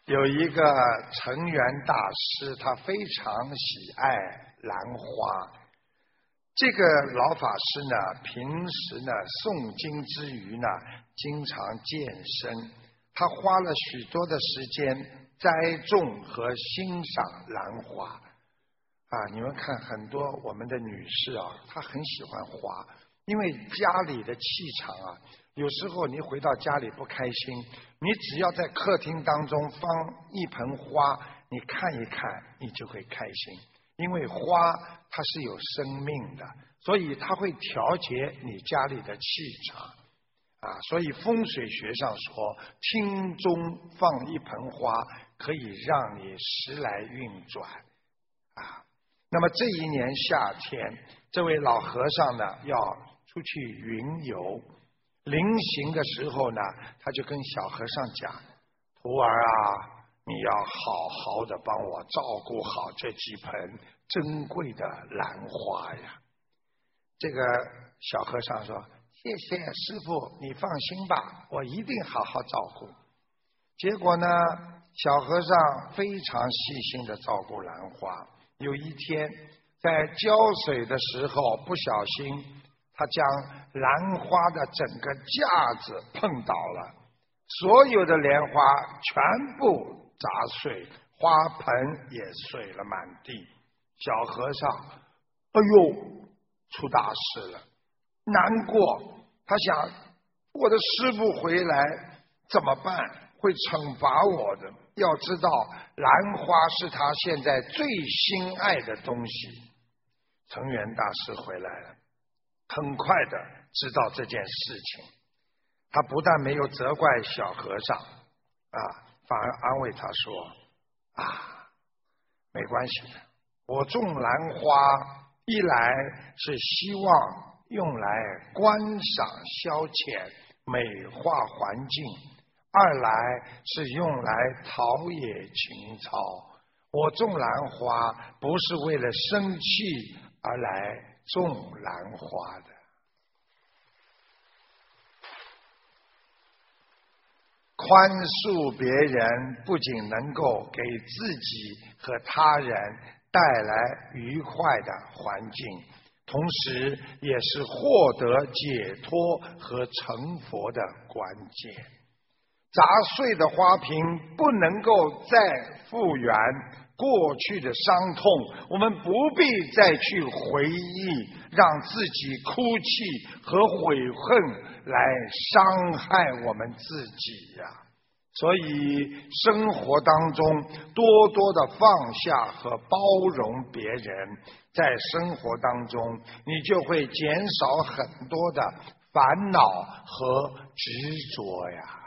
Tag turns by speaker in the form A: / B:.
A: 有一个成员大师，他非常喜爱兰花。这个老法师呢，平时呢诵经之余呢，经常健身。他花了许多的时间栽种和欣赏兰花。你们看很多我们的女士啊，她很喜欢花，因为家里的气场啊，有时候你回到家里不开心，你只要在客厅当中放一盆花，你看一看，你就会开心。因为花它是有生命的，所以它会调节你家里的气场。所以风水学上说，厅中放一盆花，可以让你时来运转。那么这一年夏天，这位老和尚呢要出去云游，临行的时候呢，他就跟小和尚讲：徒儿啊，你要好好的帮我照顾好这几盆珍贵的兰花呀。这个小和尚说：谢谢师父，你放心吧，我一定好好照顾。结果呢，小和尚非常细心的照顾兰花。有一天在浇水的时候，不小心他将兰花的整个架子碰倒了，所有的莲花全部砸碎，花盆也碎了满地。小和尚哎呦，出大事了，难过，他想我的师父回来怎么办，会惩罚我的。要知道兰花是他现在最心爱的东西。成元大师回来了，很快的知道这件事情，他不但没有责怪小和尚反而安慰他说：没关系的，我种兰花一来是希望用来观赏消遣美化环境，二来是用来陶冶情操。我种兰花不是为了生气而来种兰花的。宽恕别人不仅能够给自己和他人带来愉快的环境，同时也是获得解脱和成佛的关键。砸碎的花瓶不能够再复原过去的伤痛，我们不必再去回忆，让自己哭泣和悔恨来伤害我们自己呀。所以生活当中多多的放下和包容别人，在生活当中你就会减少很多的烦恼和执着呀。